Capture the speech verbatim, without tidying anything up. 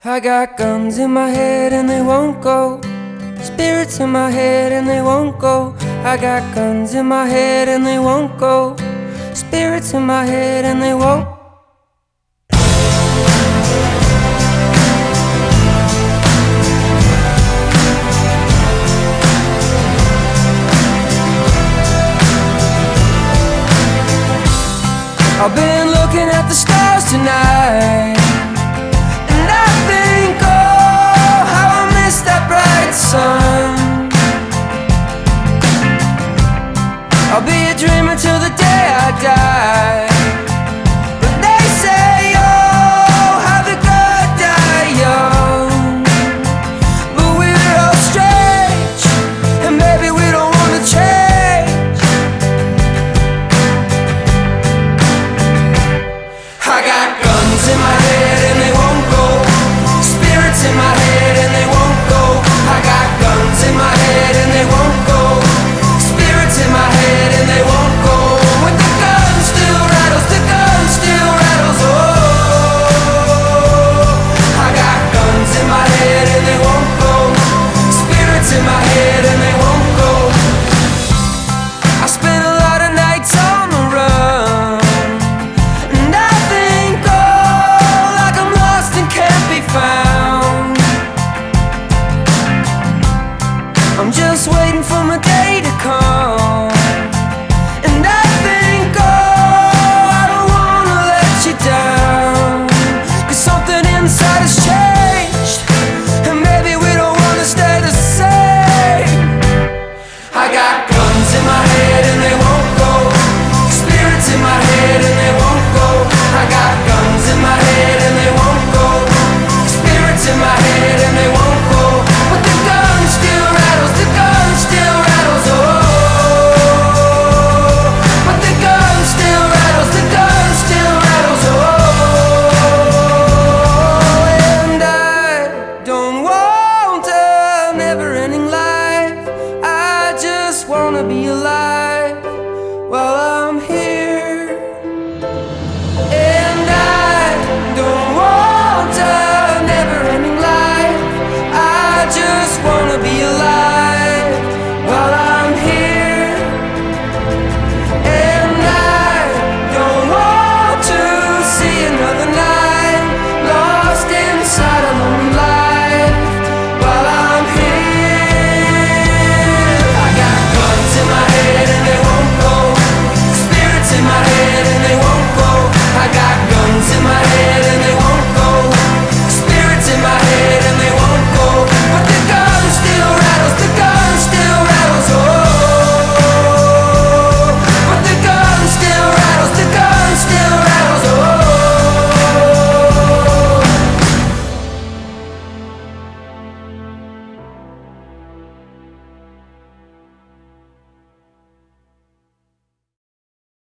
I got guns in my head and they won't go. Spirits in my head and they won't go. I got guns in my head and they won't go. Spirits in my head and they won't. I've been looking at the stars tonight.